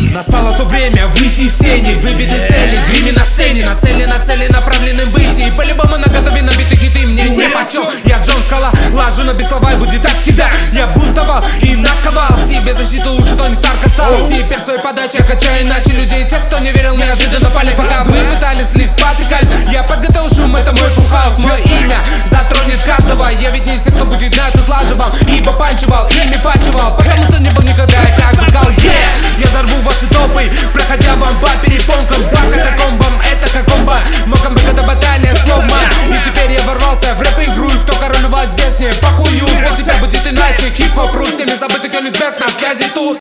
Настало то время выйти из тени, выбиты цели, гриме на сцене. На цели направлены быть. И по-любому наготове набиты хиты мне не почем. Я Джон Скала, лажу на без слова и будет так всегда. Я бунтовал и наковал себе защиту, лучше Тони Старка стал. Теперь своей подачей качаю иначе людей. Тех, кто не верил, неожиданно пали. Пока вы пытались слить, спотыкались, я подготовил шум, это мой full house. Мое имя затронет каждого. Я ведь не из тех, кто будет знать отлаживал. Ибо панчевал, ими панчевал, потому что не был никогда я как быкал. Я взорву ваши топы, проходя вам по перепонкам. По катакомбам, это как комбо. Моком бэк, это баталия слов-ма. И теперь я ворвался в рэп-игру. И кто король у вас здесь, не похую. Все теперь будет иначе, хип-хоп ру. Всеми забытый Кёнигсберг, на связи тут.